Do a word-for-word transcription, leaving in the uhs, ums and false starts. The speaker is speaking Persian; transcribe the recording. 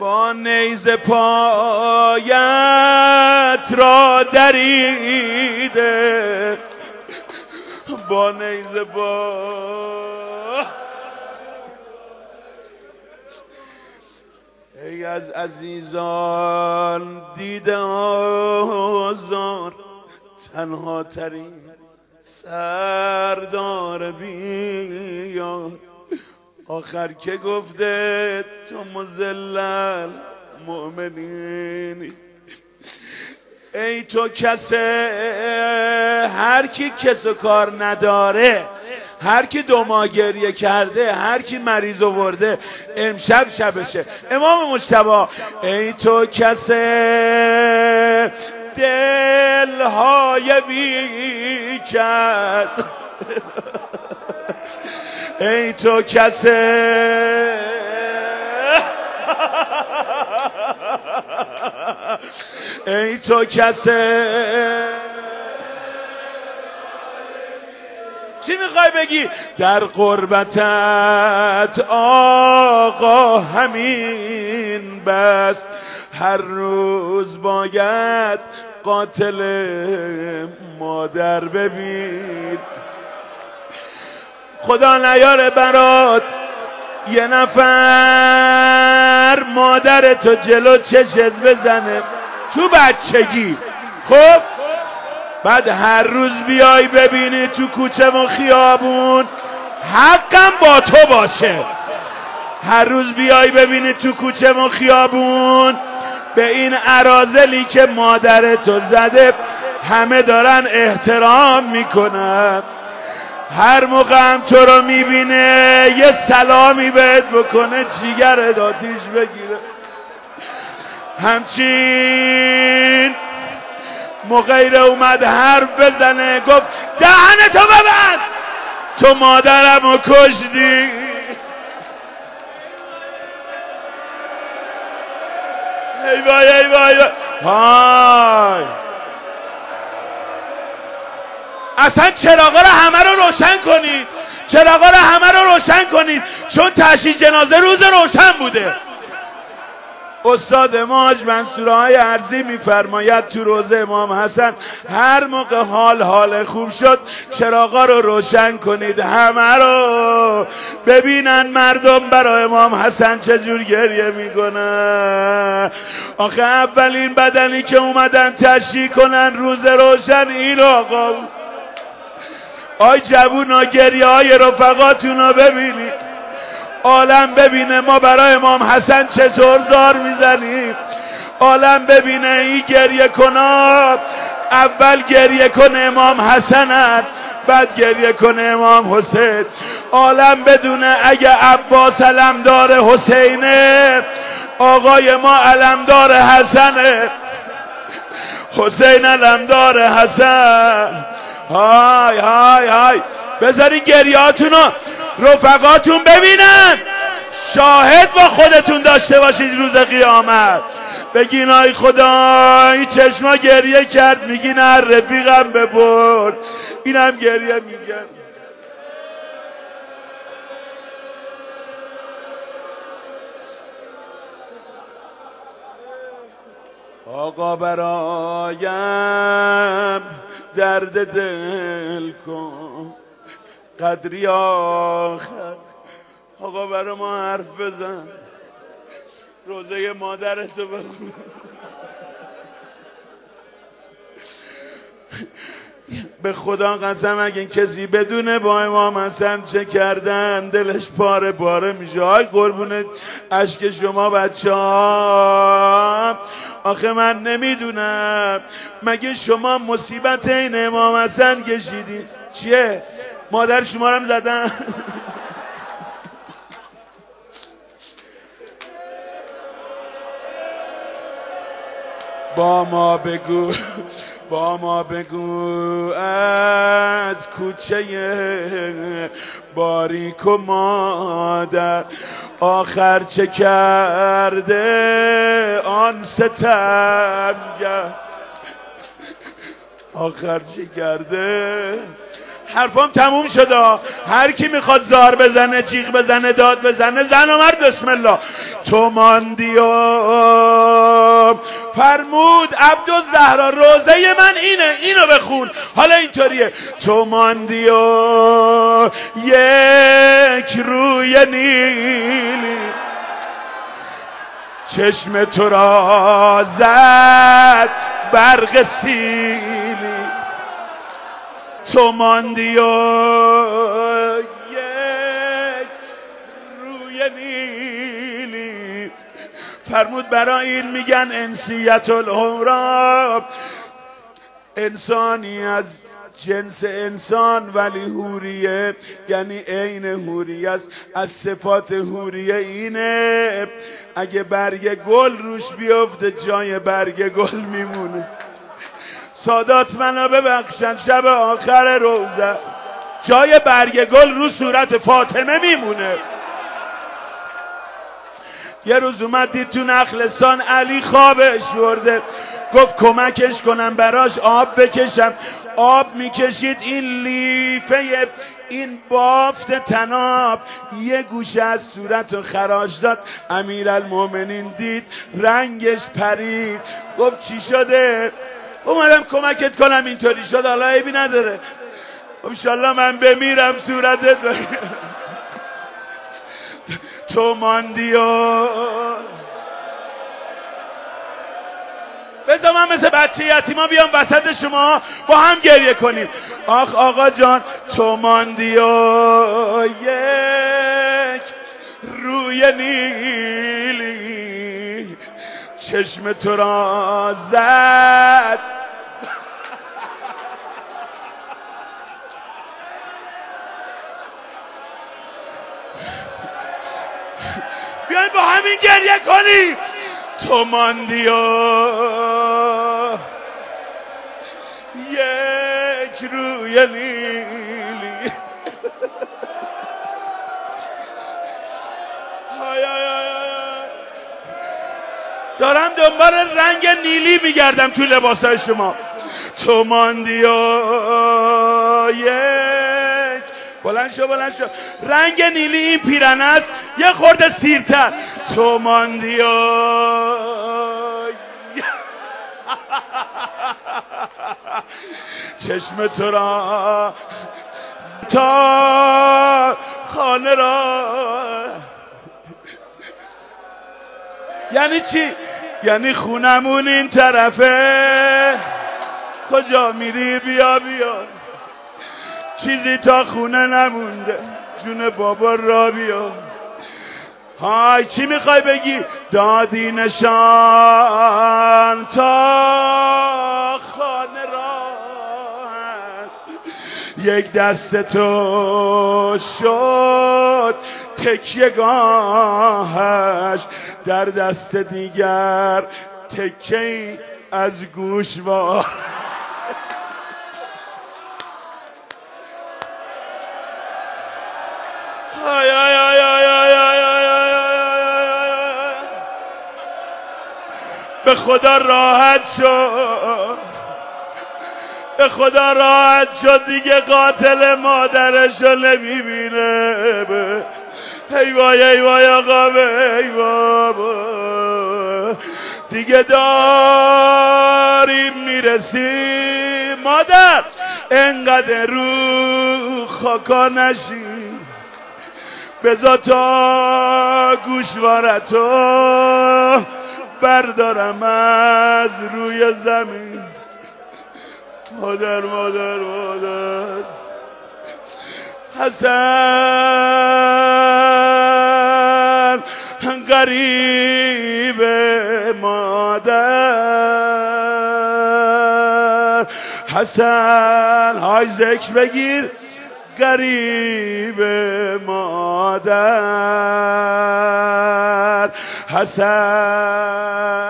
با نیزه پایت را دریده، با نیزه پا ای از عزیزان دیده آزار، تنها ترین سردار بیار. آخر که گفته تو مذلل مؤمنینی، ای تو کسه هر کی کس و کار نداره، هر کی دو ماه گریه کرده، هر کی مریض آورده امشب شبشه. امام مجتبی ای تو کسه دلهای بی کس، ای تو کسه ای تو کسه چی میخوای بگی؟ در قربتت آقا همین بس، هر روز باید قاتل مادر ببین. خدا نیاره برات یه نفر مادر تو جلو چشت بزنه تو بچگی، خب بعد هر روز بیای ببینی تو کوچه و خیابون، حقم با تو باشه، هر روز بیای ببینی تو کوچه و خیابون به این اراذلی که مادر تو زده همه دارن احترام میکنن، هر موقع هم تو رو میبینه یه سلامی بهت بکنه جیگرت آتیش بگیره. همچین مغیره اومد حرف بزنه، گفت دهنتو ببند، تو مادرمو کشتی. ای وای ای وای های، اصلا چراغا رو همه رو روشن کنید، چراغا رو همه رو روشن کنید، چون تشییع جنازه روز روشن بوده. استاد ما حاج منصورهای ارضی میفرماید تو روزه امام حسن هر موقع حال حال خوب شد چراغا رو روشن کنید، همه رو ببینن مردم برای امام حسن چجور گریه میکنن. آخه اولین بدنی که اومدن تشییع کنن روز روشن این آقا بود. آی جوونا گریه های رفقاتون رو ببینید، عالم ببینه ما برای امام حسن چه زور زار میزنیم، عالم ببینه این گریه کنا اول گریه کنه امام حسنن بعد گریه کنه امام حسین، عالم بدونه اگه عباس علمدار حسینه آقای ما علمدار حسنه، حسین علمدار حسن. های های های بذارین گریهاتونو رفقاتون ببینن، شاهد با خودتون داشته باشید روز قیامت، بگین آی خدا این چشما گریه کرد، میگین هر رفیقم ببر، اینم گریه میگن. آقا برایم درد دل کن قدری آخر، آقا برا ما حرف بزن، روزه مادرتو بخون. به خدا قسم اگه کسی بدونه با امام حسن چه کردن دلش پاره پاره میشه. های قربون اشک شما بچه ها، آخه من نمیدونم مگه شما مصیبت این امام حسن کشیدی؟ چیه؟ مادر شما رو هم زدن؟ با ما بگو با ما بگو از کوچه باریک و مادر آخر چه کرده آن ستمگر، آخر چه کرده حرفام تموم شده. هر کی میخواد زار بزنه، جیغ بزنه، داد بزنه، زن و مرد بسم الله. تو ماندی و فرمود عبدالزهرا روزه من اینه، اینو بخون. حالا اینطوریه: تو ماندی و یک روی نیلی، چشم تو را زد برق سیلی. تو ماندی و یک روی نیلی. فرمود برای این میگن انسیت الحورا، انسانی از جنس انسان ولی حوریه، یعنی عین حوریه است. از صفات حوریه اینه اگه برگ گل روش بیفته جای برگ گل میمونه. سادات منو ببخشن، شب آخر روزه جای برگ گل رو صورت فاطمه میمونه. یه روز اومد دید تو نخلستان علی خوابش برده، گفت کمکش کنم براش آب بکشم. آب میکشید، این لیفه این بافت تناب یه گوشه از صورت رو خراش داد. امیرالمومنین دید رنگش پرید، گفت چی شده؟ اومدم کمکت کنم اینطوری شد، حالا عیبی نداره. انشالله من بمیرم صورتت تو ماندی و بذار من مثل بچه یتیما بیام وسط شما با هم گریه کنیم. آخ آقا جان تو ماندی و یک روی نیلی، چشم تو را زد بیاین با همین گریه کنیم. تو ماندی و یک روی نیلی. دارم دنبال رنگ نیلی میگردم تو لباسای شما. تو ماندی و یک بلند شو بلند شو. رنگ نیلی این پیرنه است، یه خورده سیرتر. تو ماندی و چشم تو را تا خانه را. یعنی چی؟ یعنی خونمون این طرفه، کجا میری بیا بیا، چیزی تا خونه نمونده، جون بابا را بیا. های چی میخوای بگی؟ دادی نشان تا خانه را هست، یک دست تو شد تکیه گاهش، در دست دیگر تکیه از گوشوار. آی آی آی آی آی آی آی آی. به خدا راحت شد، به خدا راحت شد دیگه قاتل مادرشو نمیبینه. ای وای ای وای آقا ای بابا، دیگه داریم میرسیم. مادر انقدر رو خاکا نشی، بذار تا گوشوارتو بردارم از روی زمین. مادر مادر مادر حسن غریب مادر، حسن های ذکر بگیر. غریب مادر حسن